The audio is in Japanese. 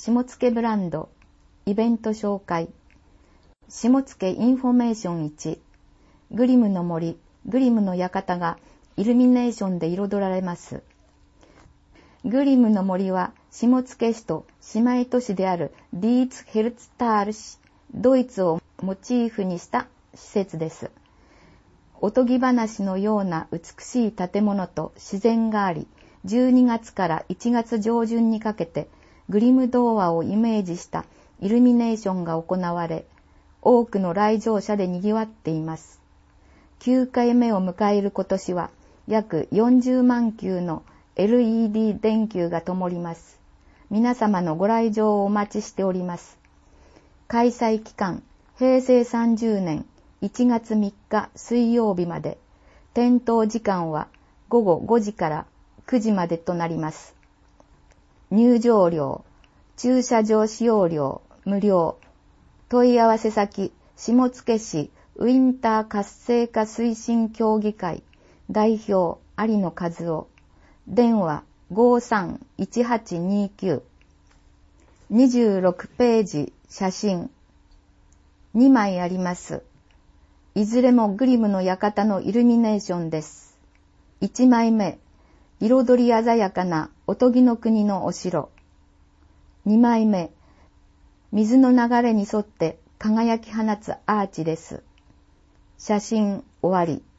下野ブランド、イベント紹介。下野インフォメーション1、グリムの森、グリムの館がイルミネーションで彩られます。グリムの森は下野市と姉妹都市であるディーツヘルツタール市、ドイツをモチーフにした施設です。おとぎ話のような美しい建物と自然があり、12月から1月上旬にかけてグリム童話をイメージしたイルミネーションが行われ、多くの来場者で賑わっています。9回目を迎える今年は約40万球の LED 電球が灯ります。皆様のご来場をお待ちしております。開催期間、平成30年1月3日水曜日まで。点灯時間は午後5時から9時までとなります。入場料、駐車場使用料無料。問い合わせ先、下野市ウィンター活性化推進協議会代表有野和夫。電話531829。26ページ写真2枚あります。いずれもグリムの館のイルミネーションです。1枚目、彩り鮮やかなおとぎの国のお城。2枚目、水の流れに沿って輝き放つアーチです。写真終わり。